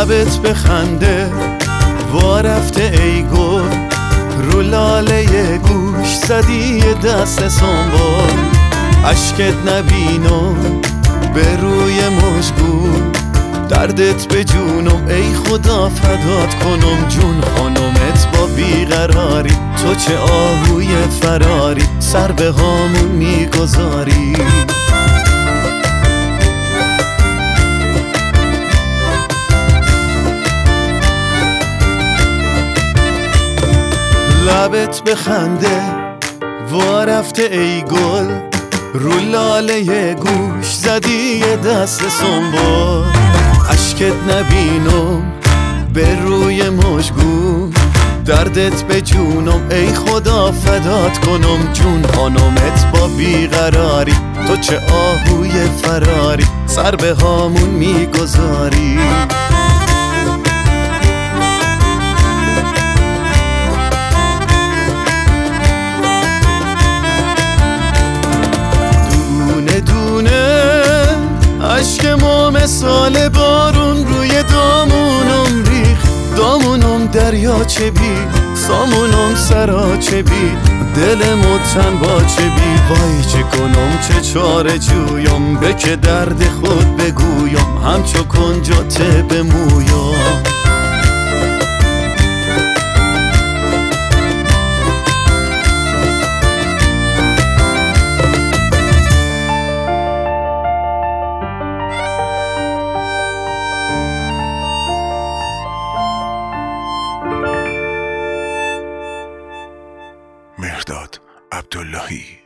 لبت بخنده وا رفته ای گل، رو لاله گوش زدی یه دست سنبال. اشکت نبینم به روی مشگون، دردت به جونم ای خدا فدات کنم. جون خانمت با بیقراری، تو چه آهوی فراری سر به هامون میگذاری. لبت بخنده وا رفته ای گل، رو لاله گوش زدی یه دست سنبال. اشکت نبینم به روی مشگون، دردت به جونم ای خدا فدات کنم. جون خانمت با بیقراری، تو چه آهوی فراری سر به هامون میگذاری. اشک ما مثال بارون روی دامونم ریخت. دامونم دریاچه بی، سامونم سراچه بی، دلمو تن باچه بی. وای چه کنم چه چاره جویم، به که درد خود بگویم همچو کنجات به مویم. مهرداد عبداللهی